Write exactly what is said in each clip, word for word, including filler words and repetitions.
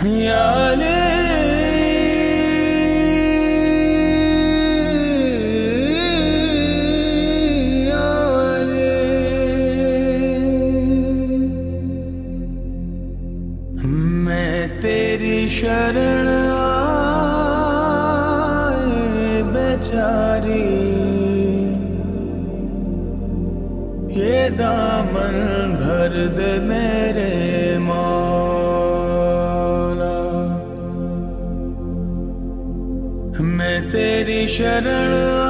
Yale Yale मैं तेरी शरण आए बेचारी, ये दामन भर दे मेरे मौला। मैं तेरी शरण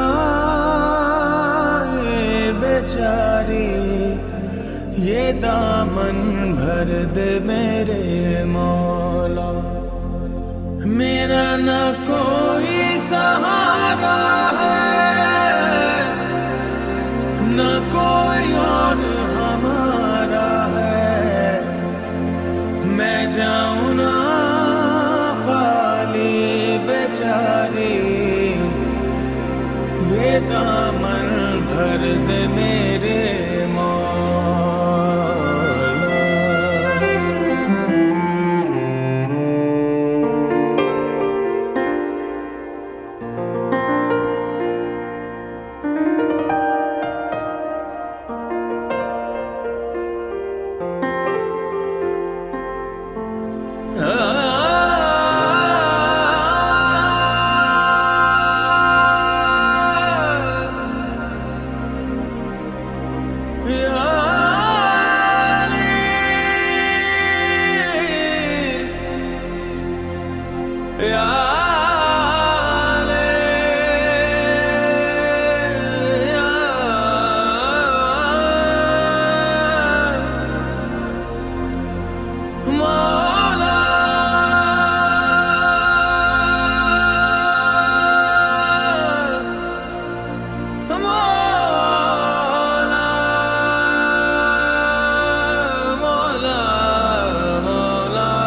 आए बेचारी, ये दामन भर दे मेरे मौला। मेरा न कोई सहारा है, न कोई और हमारा है। मैं जाऊं ना खाली बेचारी, ये दामन भर दे मेरे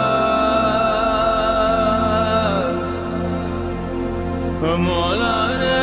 Mola